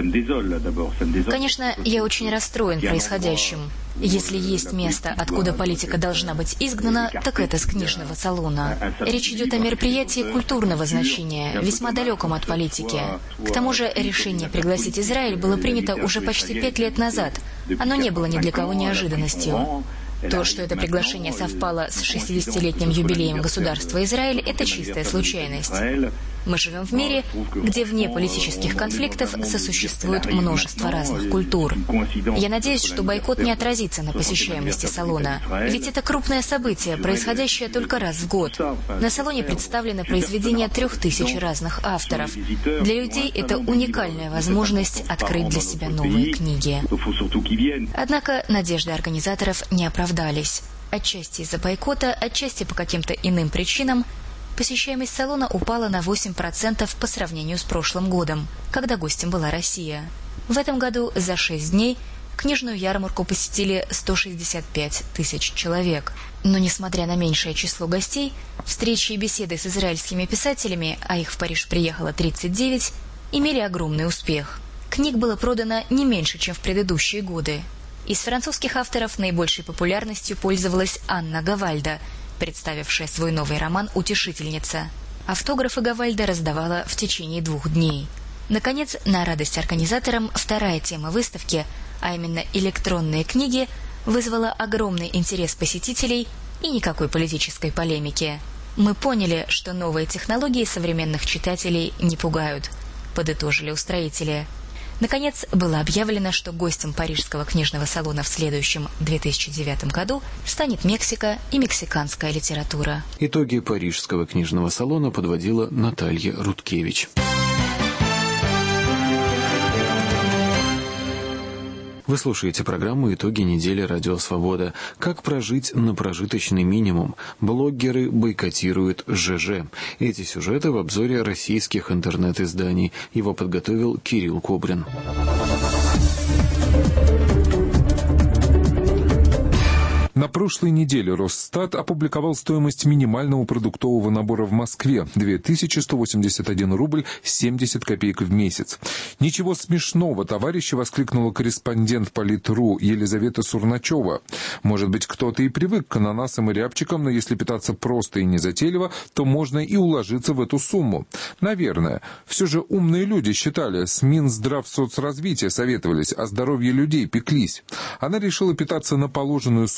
Конечно, я очень расстроен происходящим. Если есть место, откуда политика должна быть изгнана, так это с книжного салона. Речь идет о мероприятии культурного значения, весьма далеком от политики. К тому же решение пригласить Израиль было принято уже почти 5 лет назад. Оно не было ни для кого неожиданностью. То, что это приглашение совпало с 60-летним юбилеем государства Израиль, это чистая случайность. Мы живем в мире, где вне политических конфликтов сосуществует множество разных культур. Я надеюсь, что бойкот не отразится на посещаемости салона. Ведь это крупное событие, происходящее только раз в год. На салоне представлены произведения 3000 разных авторов. Для людей это уникальная возможность открыть для себя новые книги. Однако надежды организаторов не оправдались. Отчасти из-за бойкота, отчасти по каким-то иным причинам, посещаемость салона упала на 8% по сравнению с прошлым годом, когда гостем была Россия. В этом году за 6 дней книжную ярмарку посетили 165 тысяч человек. Но несмотря на меньшее число гостей, встречи и беседы с израильскими писателями, а их в Париж приехало 39, имели огромный успех. Книг было продано не меньше, чем в предыдущие годы. Из французских авторов наибольшей популярностью пользовалась Анна Гавальда, представившая свой новый роман «Утешительница». Автографы Гавальда раздавала в течение 2 дней. Наконец, на радость организаторам, вторая тема выставки, а именно электронные книги, вызвала огромный интерес посетителей и никакой политической полемики. «Мы поняли, что новые технологии современных читателей не пугают», — подытожили устроители. Наконец, было объявлено, что гостем Парижского книжного салона в следующем 2009 году станет Мексика и мексиканская литература. Итоги Парижского книжного салона подводила Наталья Рудкевич. Вы слушаете программу «Итоги недели. Радио Свобода». Как прожить на прожиточный минимум? Блогеры бойкотируют ЖЖ. Эти сюжеты в обзоре российских интернет-изданий. Его подготовил Кирилл Кобрин. На прошлой неделе Росстат опубликовал стоимость минимального продуктового набора в Москве – 2181 рубль 70 копеек в месяц. «Ничего смешного, товарищи!» – воскликнула корреспондент Полит.ру Елизавета Сурначева. «Может быть, кто-то и привык к ананасам и рябчикам, но если питаться просто и незатейливо, то можно и уложиться в эту сумму. Наверное. Все же умные люди считали, с Минздравсоцразвития советовались, о здоровье людей пеклись. Она решила питаться на положенную сумму в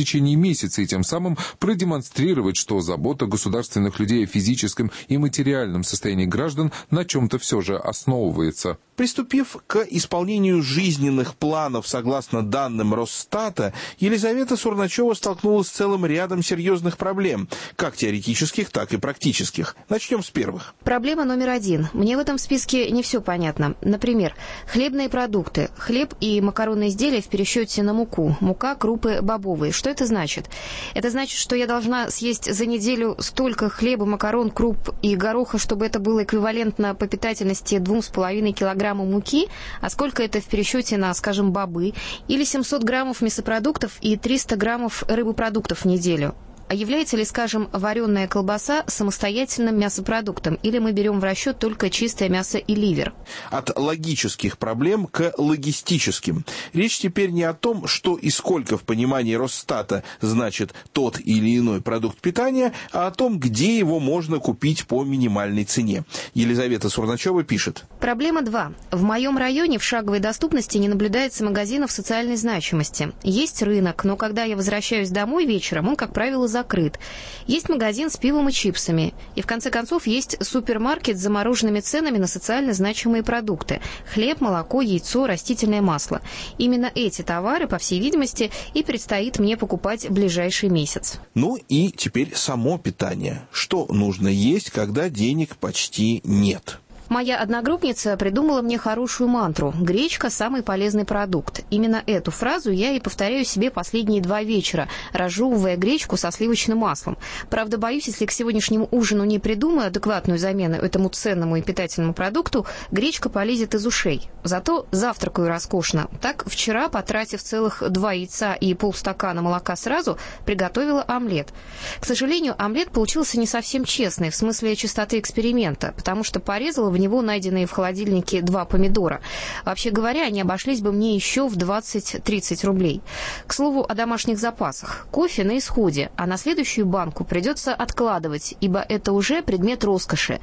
течение месяца и тем самым продемонстрировать, что забота государственных людей о физическом и материальном состоянии граждан на чем-то все же основывается. Приступив к исполнению жизненных планов согласно данным Росстата, Елизавета Сурначева столкнулась с целым рядом серьезных проблем, как теоретических, так и практических. Начнем с первых. Проблема номер 1. Мне в этом списке не все понятно. Например, хлебные продукты. Хлеб и макаронные изделия в пересчете на муку. Мука, крупы, бобовые. Что это значит? Это значит, что я должна съесть за неделю столько хлеба, макарон, круп и гороха, чтобы это было эквивалентно по питательности 2,5 килограмма муки, а сколько это в пересчете на, скажем, бобы, или 700 граммов мясопродуктов и 300 граммов рыбопродуктов в неделю. А является ли, скажем, вареная колбаса самостоятельным мясопродуктом, или мы берем в расчет только чистое мясо и ливер? От логических проблем к логистическим. Речь теперь не о том, что и сколько в понимании Росстата значит тот или иной продукт питания, а о том, где его можно купить по минимальной цене. Елизавета Сурначева пишет. Проблема 2. В моем районе в шаговой доступности не наблюдается магазинов социальной значимости. Есть рынок, но когда я возвращаюсь домой вечером, он, как правило, закрыт. Есть магазин с пивом и чипсами. И, в конце концов, есть супермаркет с замороженными ценами на социально значимые продукты. Хлеб, молоко, яйцо, растительное масло. Именно эти товары, по всей видимости, и предстоит мне покупать в ближайший месяц. Ну и теперь само питание. Что нужно есть, когда денег почти нет? Моя одногруппница придумала мне хорошую мантру «Гречка – самый полезный продукт». Именно эту фразу я и повторяю себе последние 2 вечера, разжевывая гречку со сливочным маслом. Правда, боюсь, если к сегодняшнему ужину не придумаю адекватную замену этому ценному и питательному продукту, гречка полезет из ушей. Зато завтракаю роскошно. Так, вчера, потратив целых 2 яйца и полстакана молока сразу, приготовила омлет. К сожалению, омлет получился не совсем честный, в смысле чистоты эксперимента, потому что порезала в него найденные в холодильнике 2 помидора. Вообще говоря, они обошлись бы мне еще в 20-30 рублей. К слову о домашних запасах. Кофе на исходе, а на следующую банку придется откладывать, ибо это уже предмет роскоши.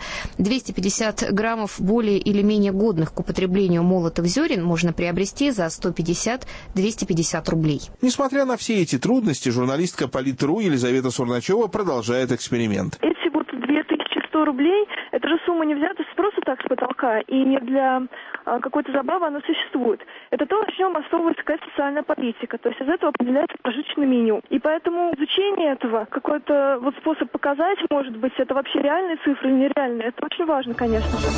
250 граммов более или менее годных к употреблению молотых зерен можно приобрести за 150-250 рублей. Несмотря на все эти трудности, журналистка Политру Елизавета Сурначева продолжает эксперимент. Эти вот 2100 рублей, это же сумма не взята просто так с потолка, и не для какой-то забавы она существует. Это то, на чем основывается какая-то социальная политика, то есть из этого определяется прожиточное меню. И поэтому изучение этого, какой-то вот способ показать, может быть, это вообще реальные цифры или нереальные, это очень важно, конечно же.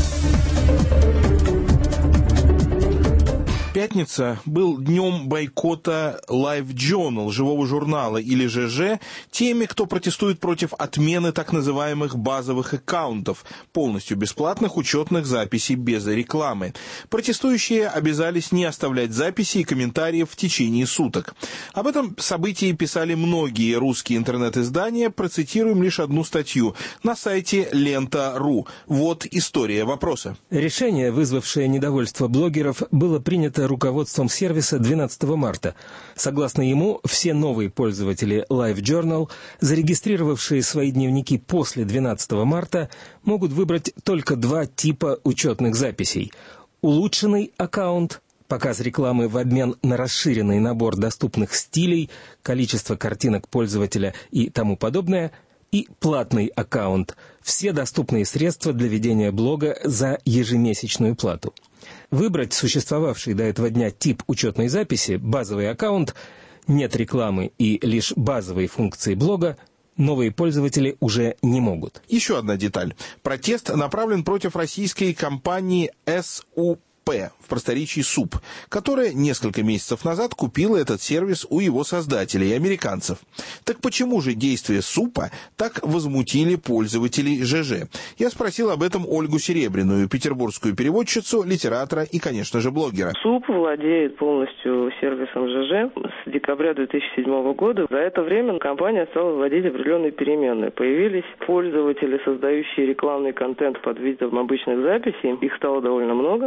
Пятница был днем бойкота Live Journal, живого журнала, или ЖЖ, теми, кто протестует против отмены так называемых базовых аккаунтов, полностью бесплатных учетных записей без рекламы. Протестующие обязались не оставлять записи и комментариев в течение суток. Об этом событии писали многие русские интернет-издания, процитируем лишь одну статью на сайте Лента.ру. Вот история вопроса. Решение, вызвавшее недовольство блогеров, было принято руководством сервиса 12 марта. Согласно ему, все новые пользователи Live Journal, зарегистрировавшие свои дневники после 12 марта, могут выбрать только 2 типа учетных записей. Улучшенный аккаунт, показ рекламы в обмен на расширенный набор доступных стилей, количество картинок пользователя и тому подобное, и платный аккаунт, все доступные средства для ведения блога за ежемесячную плату. Выбрать существовавший до этого дня тип учетной записи, базовый аккаунт, нет рекламы и лишь базовые функции блога, новые пользователи уже не могут. Еще одна деталь. Протест направлен против российской компании СУП, в просторечии СУП, которая несколько месяцев назад купила этот сервис у его создателей, американцев. Так почему же действия СУПа так возмутили пользователей ЖЖ? Я спросил об этом Ольгу Серебряную, петербургскую переводчицу, литератора и, конечно же, блогера. СУП владеет полностью сервисом ЖЖ с декабря 2007 года. За это время компания стала вводить определенные перемены. Появились пользователи, создающие рекламный контент под видом обычных записей. Их стало довольно много. ЖЖ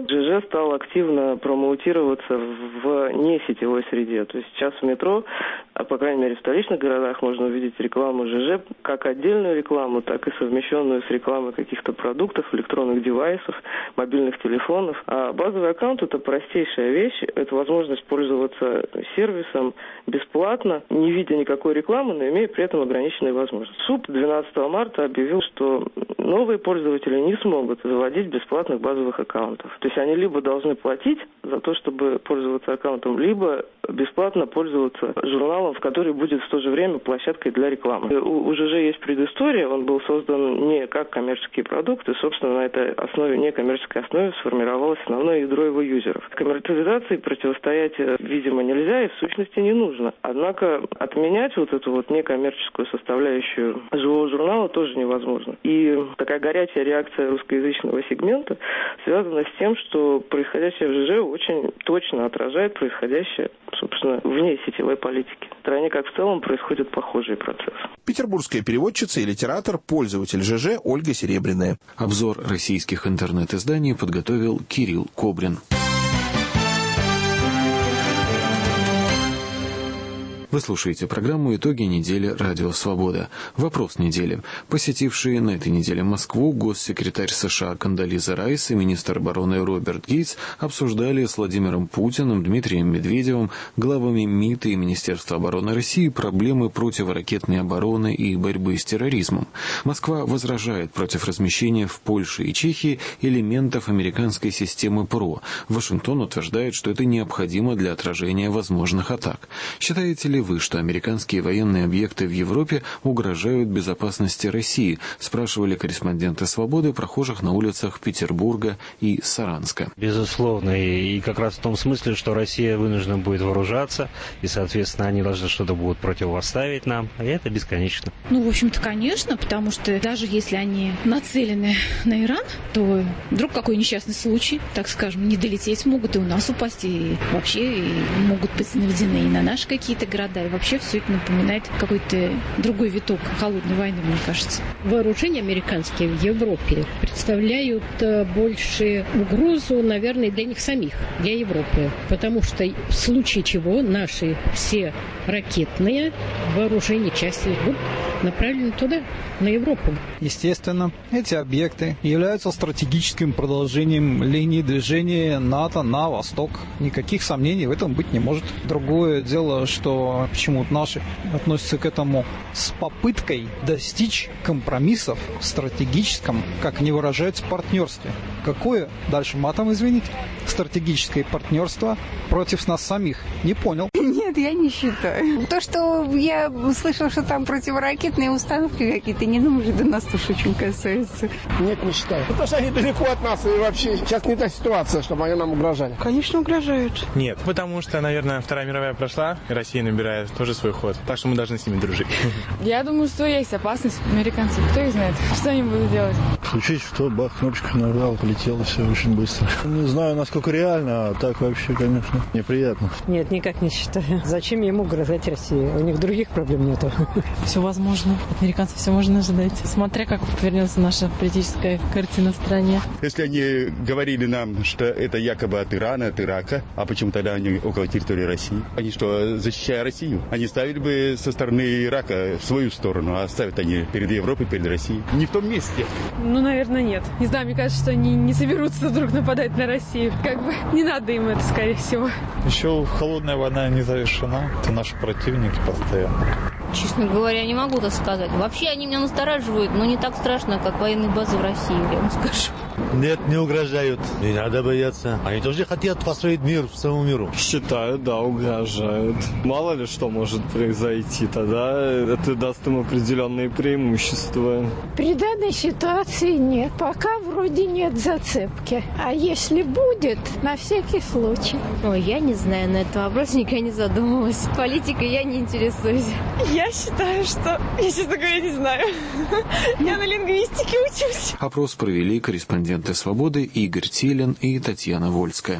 стал активно промоутироваться в несетевой среде. То есть сейчас в метро, по крайней мере в столичных городах, можно увидеть рекламу ЖЖ, как отдельную рекламу, так и совмещенную с рекламой каких-то продуктов, электронных девайсов, мобильных телефонов. А базовый аккаунт — это простейшая вещь. Это возможность пользоваться сервисом бесплатно, не видя никакой рекламы, но имея при этом ограниченные возможности. СУП 12 марта объявил, что новые пользователи не смогут заводить бесплатных базовых аккаунтов. То есть они либо должны платить за то, чтобы пользоваться аккаунтом, либо бесплатно пользоваться журналом, в который будет в то же время площадкой для рекламы. У ЖЖ есть предыстория, он был создан не как коммерческий продукт, и, собственно, на этой основе, некоммерческой основе сформировалось основное ядро его юзеров. Коммерциализации противостоять, видимо, нельзя и в сущности не нужно. Однако отменять вот эту вот некоммерческую составляющую живого журнала тоже невозможно. И такая горячая реакция русскоязычного сегмента связана с тем, что происходящее в ЖЖ очень точно отражает происходящее, собственно, вне сетевой политики. В стране как в целом происходит похожий процесс. Петербургская переводчица и литератор, пользователь ЖЖ Ольга Серебряная. Обзор российских интернет-изданий подготовил Кирилл Кобрин. Вы слушаете программу «Итоги недели. Радио Свобода». Вопрос недели. Посетившие на этой неделе Москву госсекретарь США Кондолиза Райс и министр обороны Роберт Гейтс обсуждали с Владимиром Путиным, Дмитрием Медведевым, главами МИД и Министерства обороны России проблемы противоракетной обороны и борьбы с терроризмом. Москва возражает против размещения в Польше и Чехии элементов американской системы ПРО. Вашингтон утверждает, что это необходимо для отражения возможных атак. Считаете ли вы, что американские военные объекты в Европе угрожают безопасности России? Спрашивали корреспонденты «Свободы» прохожих на улицах Петербурга и Саранска. Безусловно, и как раз в том смысле, что Россия вынуждена будет вооружаться, и, соответственно, они должны что-то будут противопоставить нам, и это бесконечно. Ну, в общем-то, конечно, потому что даже если они нацелены на Иран, то вдруг какой несчастный случай, так скажем, не долететь могут и у нас упасть, и вообще и могут быть наведены и на наши какие-то города. И вообще все это напоминает какой-то другой виток холодной войны, мне кажется. Вооружения американские в Европе представляют больше угрозу, наверное, для них самих, для Европы. Потому что в случае чего наши все ракетные вооружения, части будут направлены туда, на Европу. Естественно, эти объекты являются стратегическим продолжением линии движения НАТО на восток. Никаких сомнений в этом быть не может. Другое дело, что почему-то наши относятся к этому с попыткой достичь компромиссов в стратегическом, как они выражаются, партнерстве. Какое? Дальше матом, извините. Стратегическое партнерство против нас самих. Не понял. Нет, я не считаю. То, что я слышала, что там противоракетные установки какие-то, не думаю, что нас уж очень касается. Нет, не считаю. Потому что они далеко от нас, и вообще сейчас не та ситуация, чтобы они нам угрожали. Конечно, угрожают. Нет, потому что, наверное, Вторая мировая прошла, и Россия набирает тоже свой ход. Так что мы должны с ними дружить. Я думаю, что есть опасность американцев. Кто их знает, что они будут делать? Случись, что бах, кнопочку нажал, полетело все очень быстро. Не знаю, насколько реально, а так вообще, конечно, неприятно. Нет, никак не считаю. Зачем ему угрожать России? У них других проблем нету. Все возможно. От американцев все можно ожидать. Смотря как повернется наша политическая картина в стране. Если они говорили нам, что это якобы от Ирана, от Ирака, а почему тогда они около территории России? Они что, защищая Россию? Они ставили бы со стороны Ирака в свою сторону, а ставят они перед Европой, перед Россией. Не в том месте. Ну, наверное, нет. Не знаю, мне кажется, что они не соберутся вдруг нападать на Россию. Как бы не надо им это, скорее всего. Еще холодная война не завершена. Это наши противники постоянно. Честно говоря, не могу так сказать. Вообще они меня настораживают, но не так страшно, как военные базы в России, я вам скажу. Нет, не угрожают. Не надо бояться. Они тоже хотят построить мир всему миру. Считаю, да, угрожают. Мало ли что может произойти, тогда это даст им определенные преимущества. При данной ситуации нет. Пока вроде нет зацепки. А если будет, на всякий случай. Ой, я не знаю, на этот вопрос никогда не задумывалась. Политикой я не интересуюсь. Я считаю, что... Я, честно говоря, не знаю. Я на лингвистике учусь. Опрос провели корреспонденты «Свободы» Игорь Тилин и Татьяна Вольская.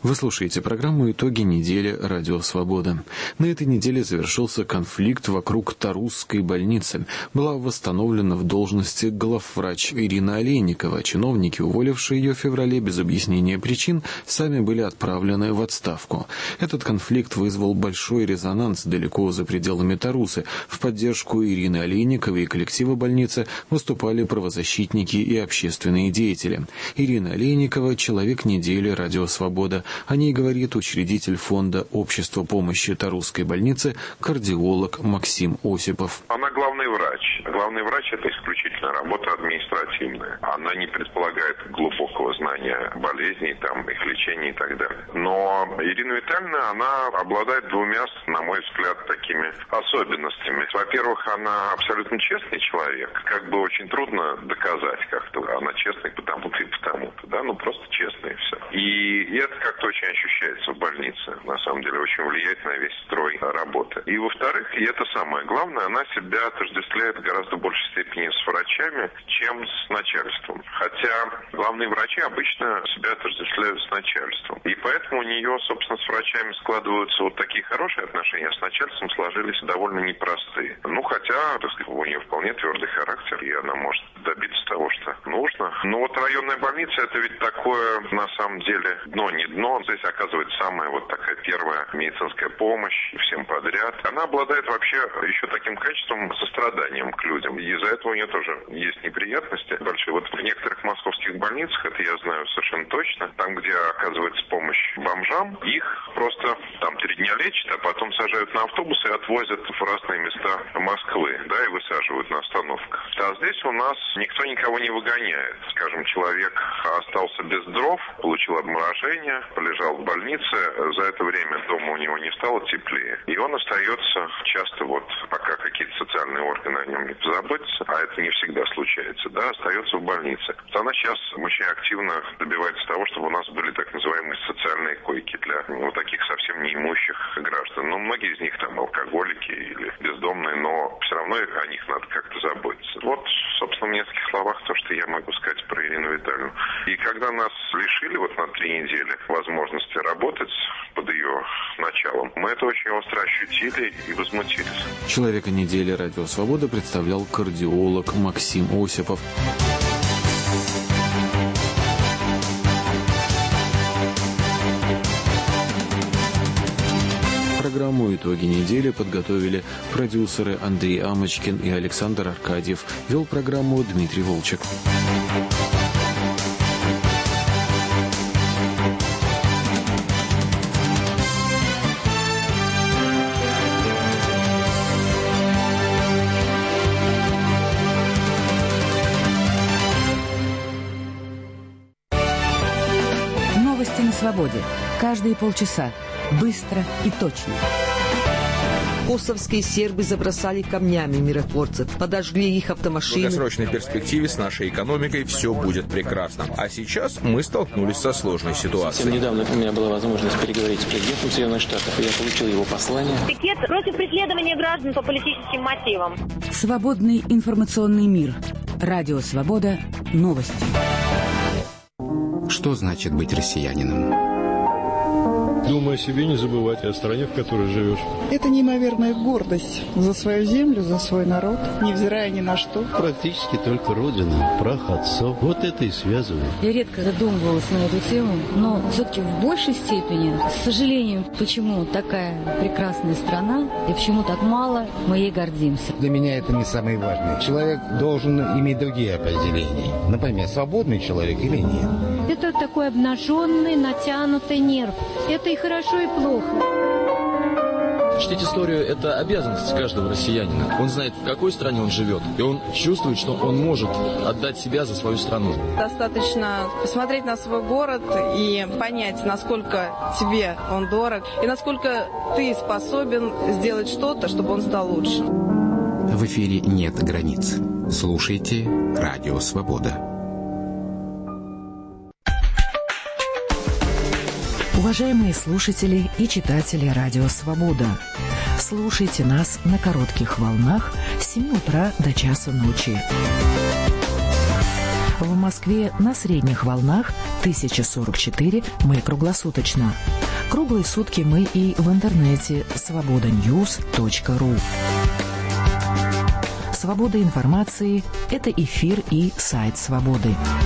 Вы слушаете программу «Итоги недели. Радио Свобода». На этой неделе завершился конфликт вокруг Тарусской больницы. Была восстановлена в должности главврач Ирина Олейникова. Чиновники, уволившие ее в феврале без объяснения причин, сами были отправлены в отставку. Этот конфликт вызвал большой резонанс далеко за пределами Тарусы. В поддержку Ирины Олейниковой и коллектива больницы выступали правозащитники и общественные деятели. Ирина Олейникова – человек недели «Радио Свобода». О ней говорит учредитель фонда Общества помощи Тарусской больнице, кардиолог Максим Осипов. Она главный врач. Главный врач – это исключительно работа административная. Она не предполагает глубокого знания болезней, там, их лечения и так далее. Но Ирина Витальевна, она обладает двумя, на мой взгляд, такими особенностями. Во-первых, она абсолютно честный человек. Как бы очень трудно доказать как-то. Она честная потому-то и потому-то. Да? Ну, просто честная и все. И это как-то очень ощущается в больнице. На самом деле, очень влияет на весь строй работы. И, во-вторых, и это самое главное, она себя отождествляет в гораздо большей степени с врачами, чем с начальством. Хотя главные врачи обычно себя отождествляют с начальством. И поэтому у нее, собственно, с врачами складываются вот такие хорошие отношения, а с начальством сложились довольно непростые. Ну, хотя, так сказать, у нее вполне твердый характер, и она может добиться того, что нужно. Но вот районная больница, это ведь такое, на самом деле, дно не дно. Здесь оказывается самая вот такая первая медицинская помощь всем подряд. Она обладает вообще еще таким качеством состраданием к людям. И из-за этого у нее тоже есть неприятности большие. Вот в некоторых московских больницах, это я знаю совершенно точно, там, где оказывается помощь бомжам, их просто там 3 дня лечат, а потом сажают на автобус и отвозят в разные места Москвы, да, и высаживают на остановках. А здесь у нас никто никого не выгоняет. Скажем, человек остался без дров, получил обморожение, полежал в больнице, за это время дома у него не стало теплее. И он остается часто вот, пока какие-то социальные органы о нем не позаботятся, а это не всегда случается, да, остается в больнице. Она сейчас очень активно добивается того, чтобы у нас были так называемые социальные койки для вот таких совсем неимущих граждан. Ну, многие из них там алкоголики или бездомные, но все равно о них надо как-то заботиться. Вот, собственно, в нескольких словах то, что я могу сказать про Ирину Витальевну. И когда нас лишили вот на 3 недели возможности работать под ее началом, мы это очень остро ощутили и возмутились. Человека недели «Радио Свобода» представлял кардиолог Максим Осипов. Программу «Итоги недели» подготовили продюсеры Андрей Амочкин и Александр Аркадьев. Вел программу Дмитрий Волчек. Новости на свободе. Каждые полчаса. Быстро и точно. Косовские сербы забросали камнями миротворцев, подожгли их автомашины. В долгосрочной перспективе с нашей экономикой все будет прекрасно. А сейчас мы столкнулись со сложной ситуацией. Совсем недавно у меня была возможность переговорить с президентом Соединенных Штатов, и я получил его послание. Пикет против преследования граждан по политическим мотивам. Свободный информационный мир. Радио Свобода. Новости. Что значит быть россиянином? Думай о себе, не забывать о стране, в которой живешь. Это неимоверная гордость за свою землю, за свой народ, невзирая ни на что. Практически только родина, прах отцов. Вот это и связывает. Я редко задумывалась на эту тему, но все-таки в большей степени, с сожалением, почему такая прекрасная страна и почему так мало мы ей гордимся. Для меня это не самое важное. Человек должен иметь другие определения. Например, свободный человек или нет. Это такой обнаженный, натянутый нерв. Это и хорошо, и плохо. Чтить историю – это обязанность каждого россиянина. Он знает, в какой стране он живет, и он чувствует, что он может отдать себя за свою страну. Достаточно посмотреть на свой город и понять, насколько тебе он дорог, и насколько ты способен сделать что-то, чтобы он стал лучше. В эфире нет границ. Слушайте «Радио Свобода». Уважаемые слушатели и читатели «Радио Свобода», слушайте нас на коротких волнах с 7 утра до часу ночи. В Москве на средних волнах 1044 мы круглосуточно. Круглые сутки мы и в интернете svobodanews.ru. Свобода информации – это эфир и сайт «Свободы».